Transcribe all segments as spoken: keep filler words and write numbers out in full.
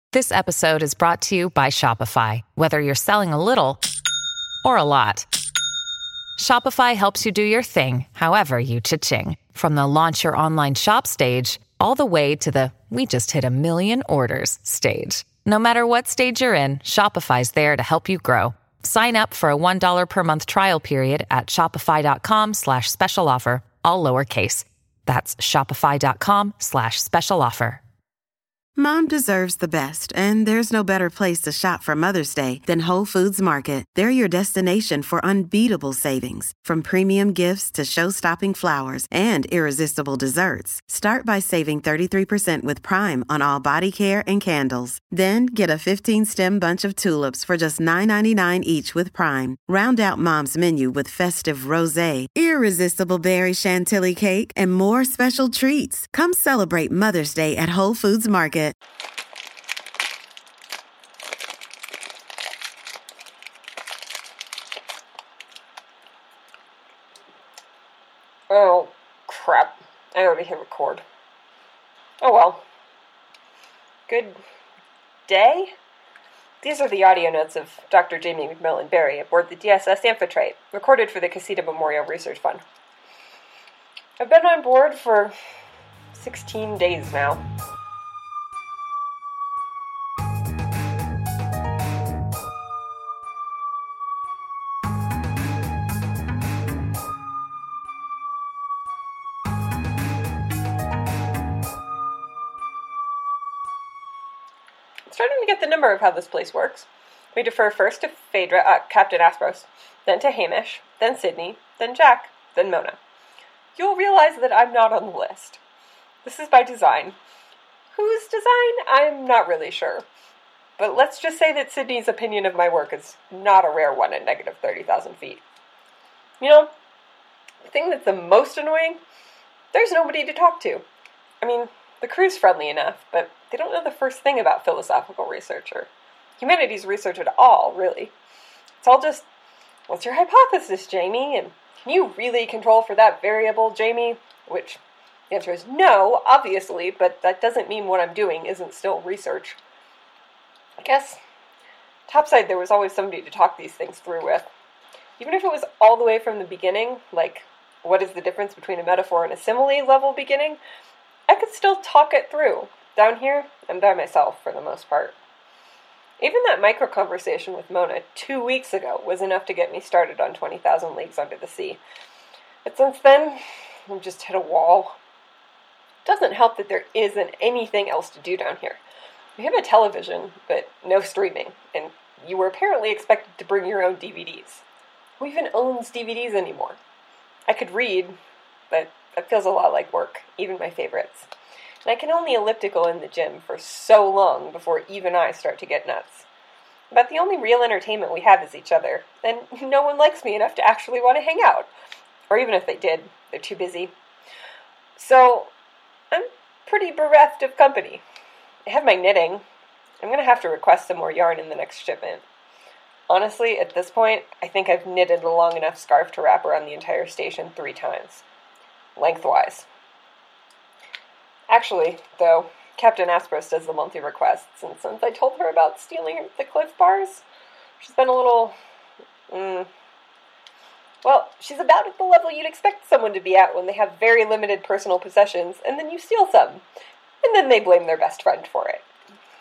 This episode is brought to you by Shopify. Whether you're selling a little or a lot, Shopify helps you do your thing, however you cha-ching. From the launch your online shop stage, all the way to the we just hit a million orders stage. No matter what stage you're in, Shopify's there to help you grow. Sign up for a one dollar per month trial period at shopify.com slash special offer, all lowercase. That's shopify.com slash special offer. Mom deserves the best, and there's no better place to shop for Mother's Day than Whole Foods Market. They're your destination for unbeatable savings, from premium gifts to show-stopping flowers and irresistible desserts. Start by saving thirty-three percent with Prime on all body care and candles. Then get a fifteen-stem bunch of tulips for just nine ninety-nine each with Prime. Round out Mom's menu with festive rosé, irresistible berry chantilly cake, and more special treats. Come celebrate Mother's Day at Whole Foods Market. Oh, crap. I already hit record. Oh well. Good day? These are the audio notes of Doctor Jamie McMillan Berry aboard the D S S Amphitrite, recorded for the Casita Memorial Research Fund. I've been on board for sixteen days now. Starting to get the number of how this place works. We defer first to Phaedra, uh, Captain Aspros, then to Hamish, then Sydney, then Jack, then Mona. You'll realize that I'm not on the list. This is by design. Whose design? I'm not really sure. But let's just say that Sydney's opinion of my work is not a rare one at negative thirty thousand feet. You know, the thing that's the most annoying? There's nobody to talk to. I mean, the crew's friendly enough, but they don't know the first thing about philosophical research or humanities research at all, really. It's all just, what's your hypothesis, Jamie? And can you really control for that variable, Jamie? Which, the answer is no, obviously, but that doesn't mean what I'm doing isn't still research. I guess, topside there was always somebody to talk these things through with. Even if it was all the way from the beginning, like, what is the difference between a metaphor and a simile level beginning, I could still talk it through. Down here, I'm by myself for the most part. Even that micro-conversation with Mona two weeks ago was enough to get me started on twenty thousand Leagues Under the Sea. But since then, I've just hit a wall. It doesn't help that there isn't anything else to do down here. We have a television, but no streaming, and you were apparently expected to bring your own D V Ds. Who even owns D V Ds anymore? I could read, but that feels a lot like work, even my favorites. And I can only elliptical in the gym for so long before even I start to get nuts. But the only real entertainment we have is each other, and no one likes me enough to actually want to hang out. Or even if they did, they're too busy. So, I'm pretty bereft of company. I have my knitting. I'm going to have to request some more yarn in the next shipment. Honestly, at this point, I think I've knitted a long enough scarf to wrap around the entire station three times. Lengthwise. Actually, though, Captain Aspros does the monthly requests, and since I told her about stealing the Cliff Bars, she's been a little, mm, well, she's about at the level you'd expect someone to be at when they have very limited personal possessions, and then you steal some, and then they blame their best friend for it.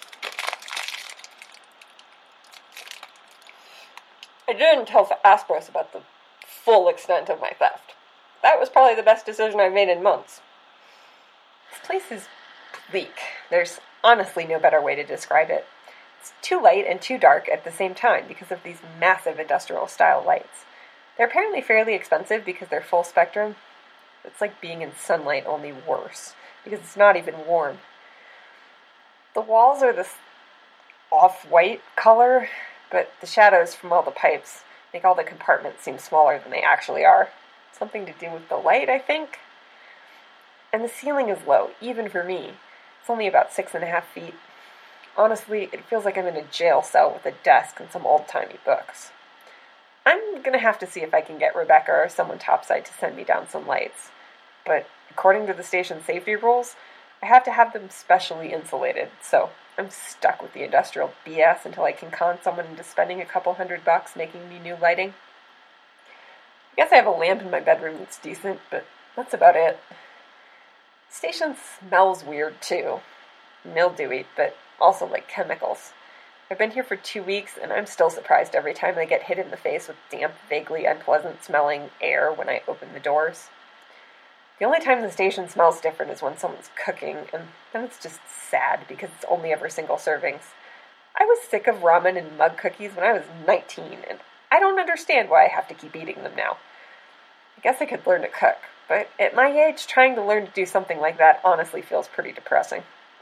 I didn't tell Aspros about the full extent of my theft. That was probably the best decision I've made in months. This place is bleak. There's honestly no better way to describe it. It's too light and too dark at the same time because of these massive industrial-style lights. They're apparently fairly expensive because they're full spectrum. It's like being in sunlight, only worse, because it's not even warm. The walls are this off-white color, but the shadows from all the pipes make all the compartments seem smaller than they actually are. Something to do with the light, I think. And the ceiling is low, even for me. It's only about six and a half feet. Honestly, it feels like I'm in a jail cell with a desk and some old-timey books. I'm gonna have to see if I can get Rebecca or someone topside to send me down some lights. But according to the station's safety rules, I have to have them specially insulated, so I'm stuck with the industrial B S until I can con someone into spending a couple hundred bucks making me new lighting. I guess I have a lamp in my bedroom that's decent, but that's about it. The station smells weird, too. Mildewy, but also like chemicals. I've been here for two weeks, and I'm still surprised every time I get hit in the face with damp, vaguely unpleasant-smelling air when I open the doors. The only time the station smells different is when someone's cooking, and then it's just sad because it's only ever single servings. I was sick of ramen and mug cookies when I was nineteen, and I don't understand why I have to keep eating them now. I guess I could learn to cook, but at my age, trying to learn to do something like that honestly feels pretty depressing.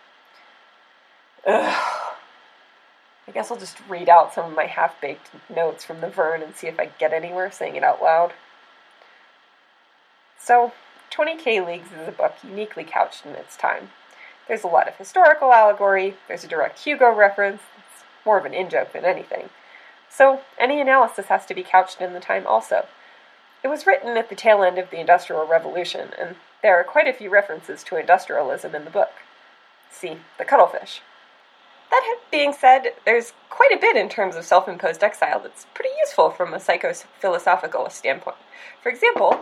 Ugh. I guess I'll just read out some of my half-baked notes from the Vern and see if I get anywhere saying it out loud. So, twenty K Leagues is a book uniquely couched in its time. There's a lot of historical allegory, there's a direct Hugo reference, it's more of an in-joke than anything. So, any analysis has to be couched in the time also. It was written at the tail end of the Industrial Revolution, and there are quite a few references to industrialism in the book. See, the cuttlefish. That being said, there's quite a bit in terms of self-imposed exile that's pretty useful from a psycho-philosophical standpoint. For example...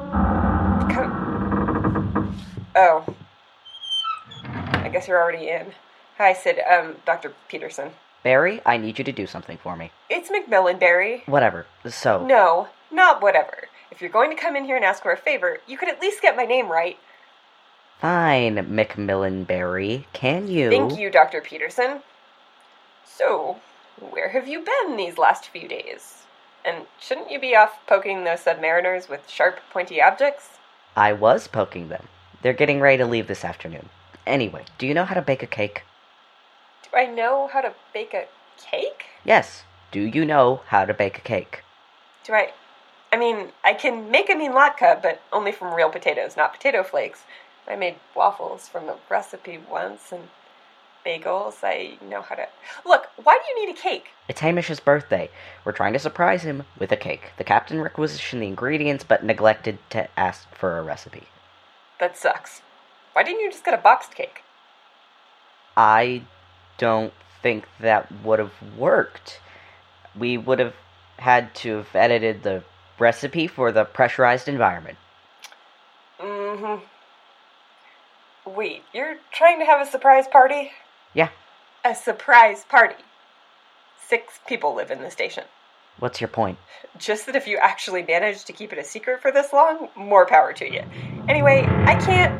Oh. I guess you're already in. Hi, Sid. Um, Doctor Peterson. Barry, I need you to do something for me. It's Macmillan, Barry. Whatever. So... No, not whatever. If you're going to come in here and ask for a favor, you could at least get my name right. Fine, Macmillan Barry. Can you... Thank you, Doctor Peterson. So, where have you been these last few days? And shouldn't you be off poking those submariners with sharp, pointy objects? I was poking them. They're getting ready to leave this afternoon. Anyway, do you know how to bake a cake? Do I know how to bake a cake? Yes. Do you know how to bake a cake? Do I... I mean, I can make a mean latke, but only from real potatoes, not potato flakes. I made waffles from a recipe once, and bagels. I know how to... Look, why do you need a cake? It's Hamish's birthday. We're trying to surprise him with a cake. The captain requisitioned the ingredients, but neglected to ask for a recipe. That sucks. Why didn't you just get a boxed cake? I don't think that would have worked. We would have had to have edited the recipe for the pressurized environment. Mm-hmm. Wait, you're trying to have a surprise party? Yeah. A surprise party. Six people live in the station. What's your point? Just that if you actually managed to keep it a secret for this long, more power to you. Anyway, I can't...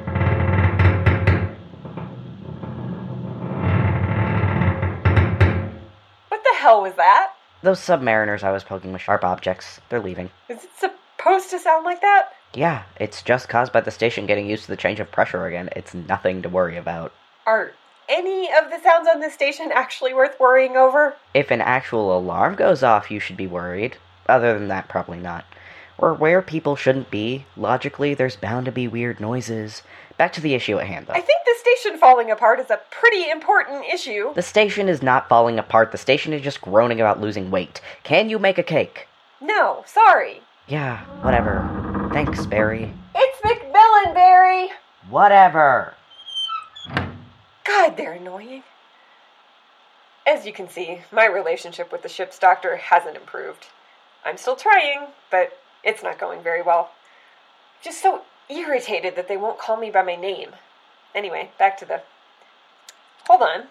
What the hell was that? Those submariners I was poking with sharp objects. They're leaving. Is it supposed to sound like that? Yeah, it's just caused by the station getting used to the change of pressure again. It's nothing to worry about. Are any of the sounds on this station actually worth worrying over? If an actual alarm goes off, you should be worried. Other than that, probably not. Or where people shouldn't be. Logically, there's bound to be weird noises. Back to the issue at hand, though. I think the station falling apart is a pretty important issue. The station is not falling apart. The station is just groaning about losing weight. Can you make a cake? No, sorry. Yeah, whatever. Thanks, Barry. It's Macmillan, Barry! Whatever. God, they're annoying. As you can see, my relationship with the ship's doctor hasn't improved. I'm still trying, but it's not going very well. Just so irritated that they won't call me by my name. Anyway, back to the... Hold on.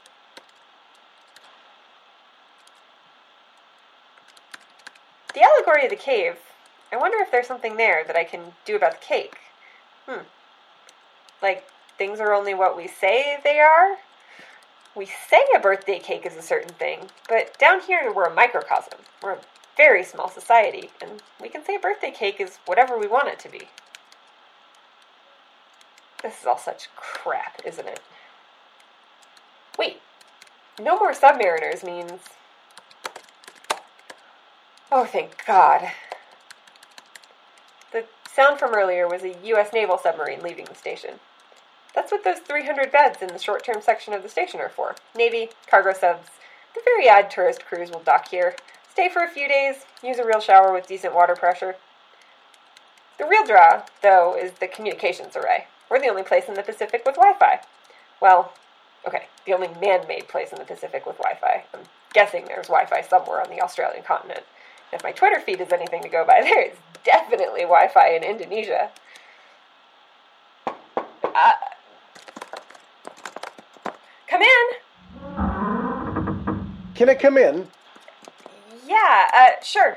The allegory of the cave. I wonder if there's something there that I can do about the cake. Hmm. Like, things are only what we say they are? We say a birthday cake is a certain thing, but down here we're a microcosm. We're a very small society, and we can say a birthday cake is whatever we want it to be. This is all such crap, isn't it? Wait, no more submariners means... Oh, thank God. The sound from earlier was a U S naval submarine leaving the station. That's what those three hundred beds in the short-term section of the station are for. Navy, cargo subs, the very odd tourist cruise will dock here, stay for a few days, use a real shower with decent water pressure. The real draw, though, is the communications array. We're the only place in the Pacific with Wi-Fi. Well, Okay, the only man-made place in the Pacific with Wi-Fi. I'm guessing there's Wi-Fi somewhere on the Australian continent. If my Twitter feed is anything to go by, there is definitely Wi-Fi in Indonesia. Uh, come in! Can I come in? Yeah, uh, sure.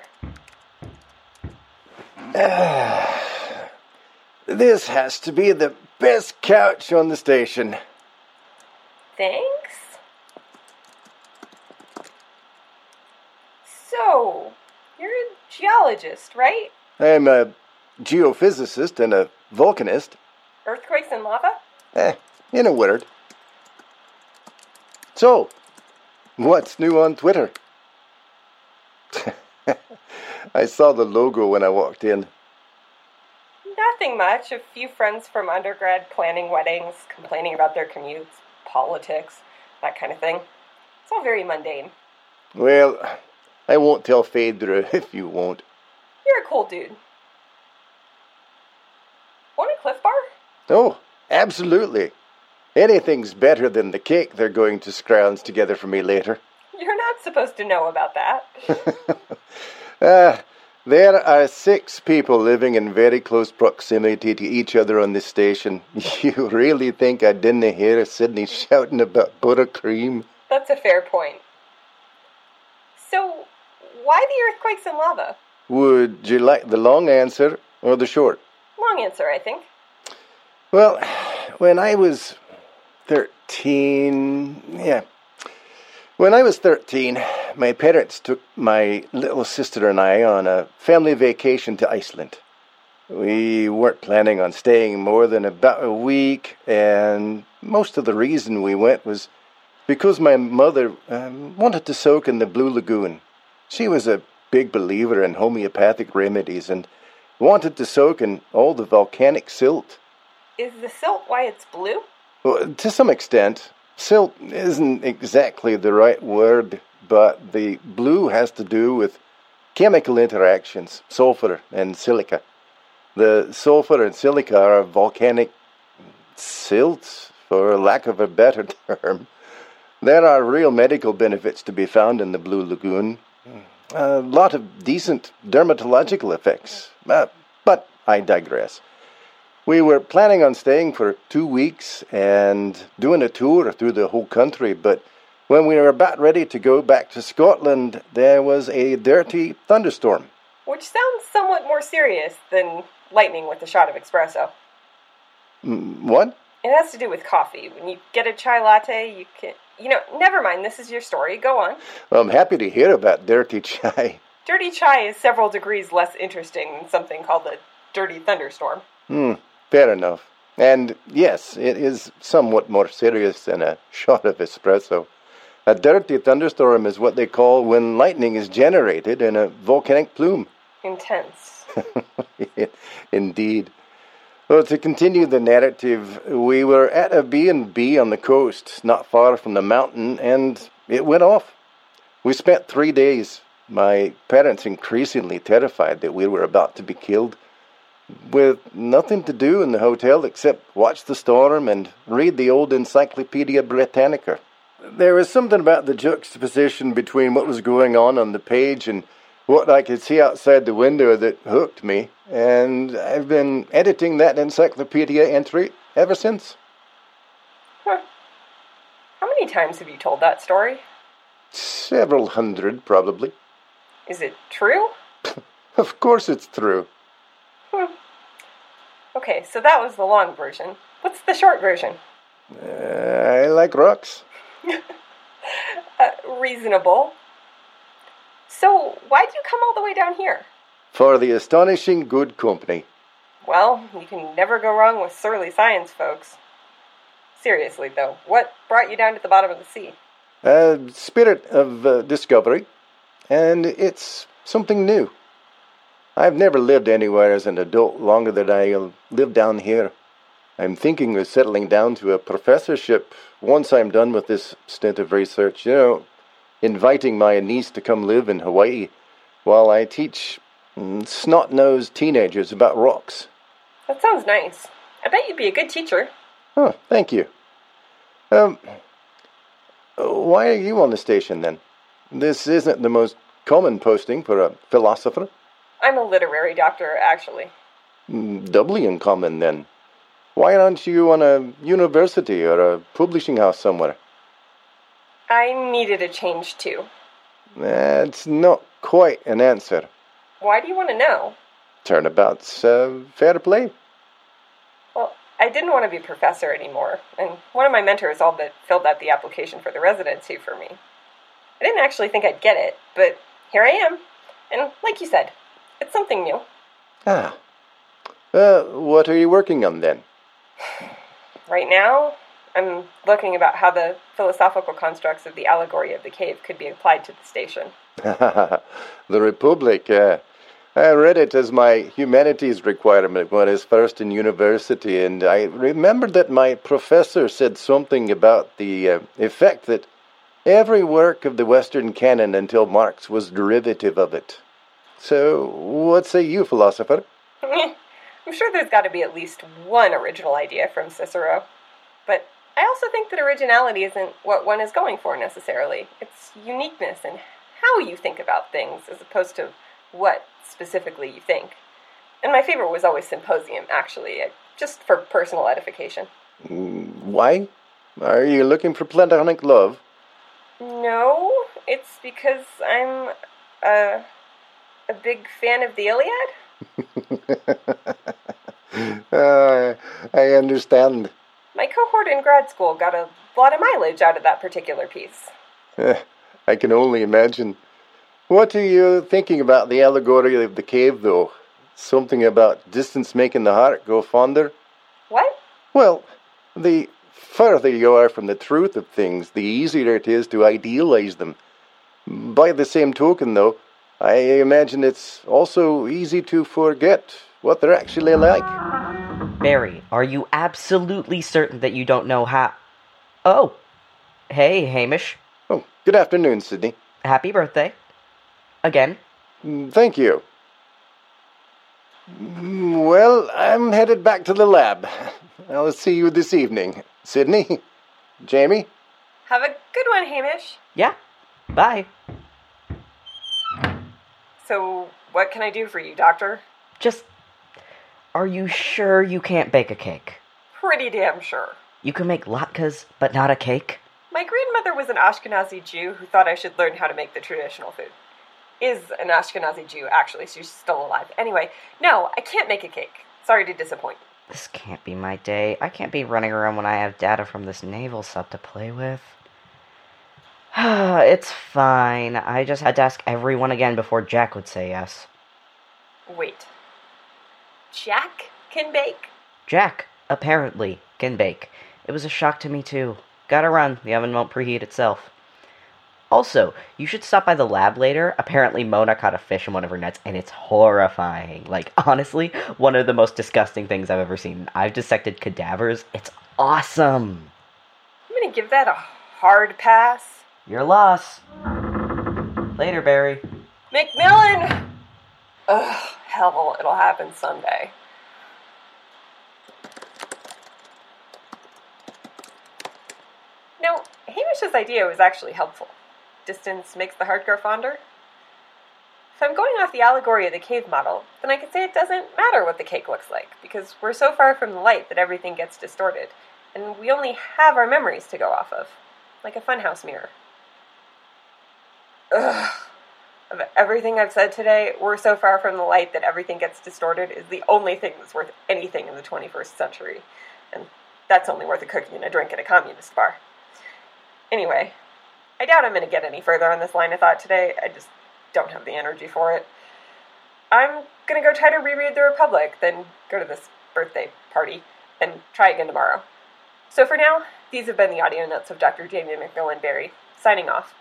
This has to be the best couch on the station. Thanks. So, you're a geologist, right? I'm a geophysicist and a volcanist. Earthquakes and lava? Eh, in a word. So, what's new on Twitter? I saw the logo when I walked in. Nothing much. A few friends from undergrad planning weddings, complaining about their commutes, politics, that kind of thing. It's all very mundane. Well, I won't tell Phaedra if you won't. You're a cool dude. Want a Cliff Bar? Oh, absolutely. Anything's better than the cake they're going to scrounge together for me later. You're not supposed to know about that. uh, there are six people living in very close proximity to each other on this station. You really think I didn't hear Sydney shouting about buttercream? That's a fair point. So, why the earthquakes and lava? Would you like the long answer or the short? Long answer, I think. Well, when I was thirteen, yeah. When I was thirteen, my parents took my little sister and I on a family vacation to Iceland. We weren't planning on staying more than about a week, and most of the reason we went was because my mother um, wanted to soak in the Blue Lagoon. She was a big believer in homeopathic remedies and wanted to soak in all the volcanic silt. Is the silt why it's blue? Well, to some extent. Silt isn't exactly the right word, but the blue has to do with chemical interactions, sulfur and silica. The sulfur and silica are volcanic silts, for lack of a better term. There are real medical benefits to be found in the Blue Lagoon. A lot of decent dermatological effects. Uh, but I digress. We were planning on staying for two weeks and doing a tour through the whole country, but when we were about ready to go back to Scotland, there was a dirty thunderstorm. Which sounds somewhat more serious than lightning with a shot of espresso. Mm, what? It has to do with coffee. When you get a chai latte, you can... You know, never mind, this is your story. Go on. Well, I'm happy to hear about dirty chai. Dirty chai is several degrees less interesting than something called a dirty thunderstorm. Hmm. Fair enough. And yes, it is somewhat more serious than a shot of espresso. A dirty thunderstorm is what they call when lightning is generated in a volcanic plume. Intense. Indeed. Well, to continue the narrative, we were at a B and B on the coast, not far from the mountain, and it went off. We spent three days, my parents increasingly terrified that we were about to be killed, with nothing to do in the hotel except watch the storm and read the old Encyclopedia Britannica. There was something about the juxtaposition between what was going on on the page and what I could see outside the window that hooked me, and I've been editing that encyclopedia entry ever since. Huh. How many times have you told that story? Several hundred, probably. Is it true? Of course it's true. Hmm. Okay, so that was the long version. What's the short version? Uh, I like rocks. uh, reasonable. So, why'd you come all the way down here? For the astonishing good company. Well, you can never go wrong with surly science folks. Seriously, though, what brought you down to the bottom of the sea? A spirit of uh, discovery, and it's something new. I've never lived anywhere as an adult longer than I'll live down here. I'm thinking of settling down to a professorship once I'm done with this stint of research. You know, inviting my niece to come live in Hawaii while I teach mm, snot-nosed teenagers about rocks. That sounds nice. I bet you'd be a good teacher. Oh, thank you. Um, Why are you on the station, then? This isn't the most common posting for a philosopher. I'm a literary doctor, actually. Doubly uncommon, then. Why aren't you on a university or a publishing house somewhere? I needed a change, too. That's not quite an answer. Why do you want to know? Turnabout's uh, fair play. Well, I didn't want to be a professor anymore, and one of my mentors all but filled out the application for the residency for me. I didn't actually think I'd get it, but here I am. And like you said, it's something new. Ah. Uh, what are you working on, then? Right now, I'm looking about how the philosophical constructs of the allegory of the cave could be applied to the station. The Republic, uh, I read it as my humanities requirement when I was first in university, and I remembered that my professor said something about the uh, effect that every work of the Western canon until Marx was derivative of it. So, what say you, philosopher? I'm sure there's got to be at least one original idea from Cicero. But I also think that originality isn't what one is going for necessarily. It's uniqueness in how you think about things as opposed to what specifically you think. And my favorite was always Symposium, actually, just for personal edification. Why? Are you looking for platonic love? No, it's because I'm a, a big fan of the Iliad. uh, I understand. My cohort in grad school got a lot of mileage out of that particular piece. Uh, I can only imagine. What are you thinking about the allegory of the cave, though? Something about distance making the heart go fonder? What? Well, the further you are from the truth of things, the easier it is to idealize them. By the same token, though, I imagine it's also easy to forget what they're actually like. Barry, are you absolutely certain that you don't know how... Oh, hey, Hamish. Oh, good afternoon, Sydney. Happy birthday. Again. Thank you. Well, I'm headed back to the lab. I'll see you this evening. Sydney? Jamie? Have a good one, Hamish. Yeah. Bye. So, what can I do for you, Doctor? Just... Are you sure you can't bake a cake? Pretty damn sure. You can make latkes, but not a cake? My grandmother was an Ashkenazi Jew who thought I should learn how to make the traditional food. Is an Ashkenazi Jew, actually. She's still alive. Anyway, no, I can't make a cake. Sorry to disappoint. This can't be my day. I can't be running around when I have data from this naval sub to play with. It's fine. I just had to ask everyone again before Jack would say yes. Wait. Jack can bake? Jack, apparently, can bake. It was a shock to me, too. Gotta run. The oven won't preheat itself. Also, you should stop by the lab later. Apparently, Mona caught a fish in one of her nets, and it's horrifying. Like, honestly, one of the most disgusting things I've ever seen. I've dissected cadavers. It's awesome. I'm gonna give that a hard pass. Your loss. Later, Barry. Macmillan! Ugh, hell, it'll happen someday. Now, Hamish's idea was actually helpful. Distance makes the heart grow fonder. If I'm going off the allegory of the cave model, then I could say it doesn't matter what the cake looks like, because we're so far from the light that everything gets distorted, and we only have our memories to go off of, like a funhouse mirror. Ugh. Of everything I've said today, we're so far from the light that everything gets distorted is the only thing that's worth anything in the twenty-first century. And that's only worth a cookie and a drink at a communist bar. Anyway, I doubt I'm going to get any further on this line of thought today. I just don't have the energy for it. I'm going to go try to reread The Republic, then go to this birthday party, and try again tomorrow. So for now, these have been the audio notes of Doctor Jamie Macmillan Barry, signing off.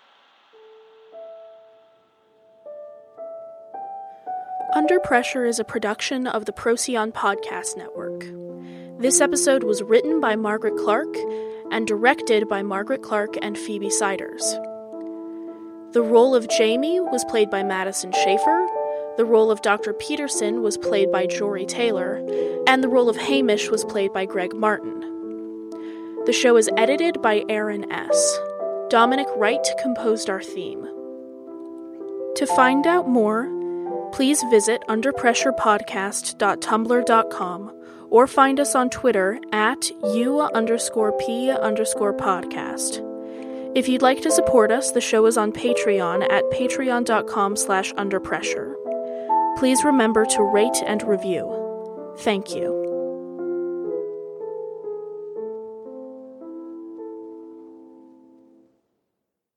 Under Pressure is a production of the Procyon Podcast Network. This episode was written by Margaret Clark and directed by Margaret Clark and Phoebe Siders. The role of Jamie was played by Madison Schaefer, the role of Doctor Peterson was played by Jory Taylor, and the role of Hamish was played by Greg Martin. The show is edited by Aaron S. Dominic Wright composed our theme. To find out more, please visit under pressure podcast dot tumblr dot com or find us on Twitter at u underscore p underscore podcast. If you'd like to support us, the show is on Patreon at patreon dot com slash underpressure. Please remember to rate and review. Thank you.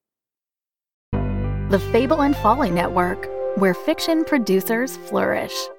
The Fable and Folly Network, where fiction producers flourish.